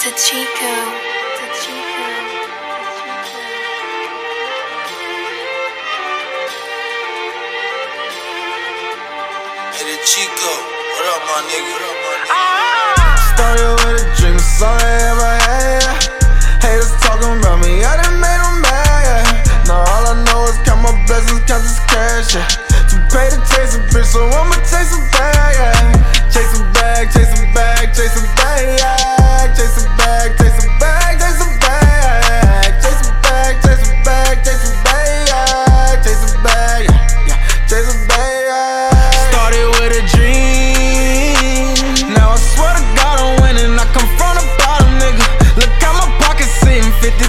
to Chico, to Chico. Hey, the Chico, what up, my nigga? What up, my nigga? Started with a dream, it's all I ever had, yeah. Haters talking about me, I done made them mad, yeah. Now all I know is count my blessings, count this cash, yeah. Too paid to chase a bitch, so I'ma chase a bag, yeah. Chase a bag, chase a bag, chase a bag, yeah. Chase a bag, chase a bag, chase a bag. Chase a bag, chase a bag, chase a bag, yeah. Chase a bag, yeah. Chase a bag, yeah. Started with a dream, now I swear to God I'm winning. I come from the bottom, nigga. Look how my pockets sitting, $50,000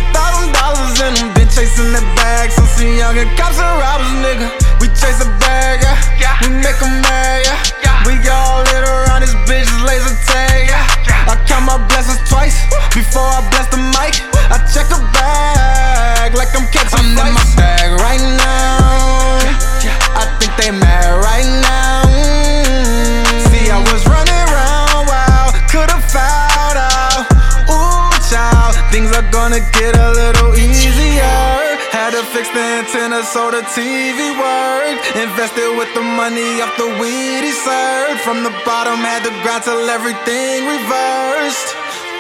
in them. Been chasing that bag since a youngin'. Cops and robbers, nigga. We chase a bag, yeah. We make 'em mad, yeah. We all lit around this bitch, laser tag, yeah. I count my blessings twice before I bless the mic. I check a bag like I'm catching flights. I'm in my bag right now. I think they mad right now. See, I was running around wild, could've fouled out. Ooh, child, things are gonna get a little easier. Had to fix the antenna so the TV worked. Invested with the money off the weed he served. From the bottom, had to grind till everything reversed.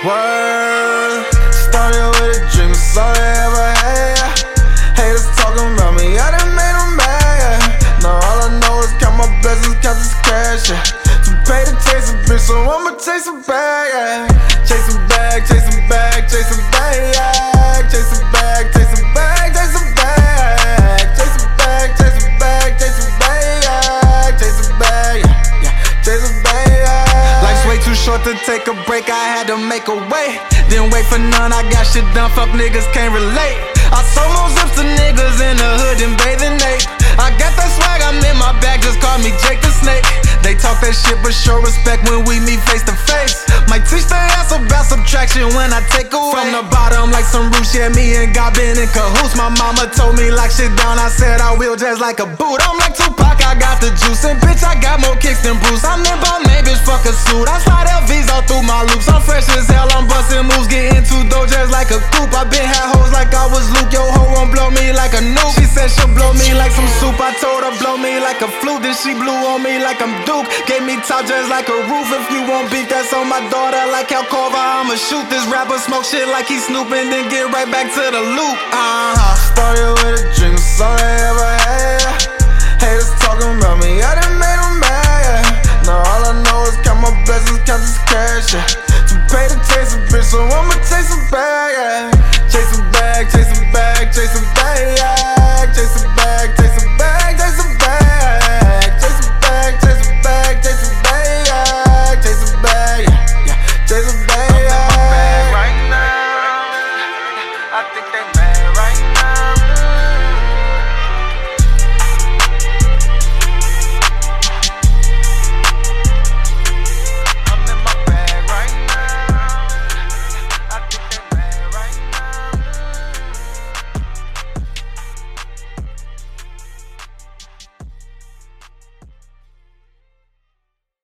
Word. Started with a dream, it's all I ever had, yeah. Haters talking about me, I done made them mad, yeah. Now all I know is count my blessings, count this cash, yeah. Too paid to chase a bitch, so I'ma chase a bag, yeah. Chase a bag, chase a bag, chase a bag, yeah. Chase a bag, chase a bag, chase a bag. Chase a bag, chase a bag, chase a bag, yeah. Chase a bag, yeah. Chase a bag, yeah. Life's way too short to take a break, I had to make a way. Didn't wait for none, I got shit done, fuck niggas can't relate. I sold more zips to niggas in the hood and bathing ape. I got that swag, I'm in my bag, just call me Jake the Snake. They talk that shit but show respect when we meet face to face. Might teach their ass about subtraction when I take away. From the bottom like some roots, yeah, me and God been in cahoots. My mama told me lock shit down, I said I will just like a boot. I'm like Tupac, I got the juice, and bitch I got more kicks than Bruce. I'm in Balmain, bitch, fuck a suit. I slide LVs all through my loops. I'm fresh as hell, I'm busting moves, getting too dope just like a coupe. I been had hoes like I was Luke, yo hoe won't blow me like a nuke. She said she'll blow me like some soup, I told her blow me like a flute. Then she blew on me like I'm Duke. Gave me top just like a roof. If you want beef, that's on my daughter like Al Corva. I'ma shoot this rapper, smoke shit like he snooping, then get right back to the loop. Started with a dream, it's all I ever had, yeah. Haters talking about me, I done made them mad, yeah. Now all I know is count my blessings, count this cash, yeah. Too paid to chase a bitch, so I'ma chase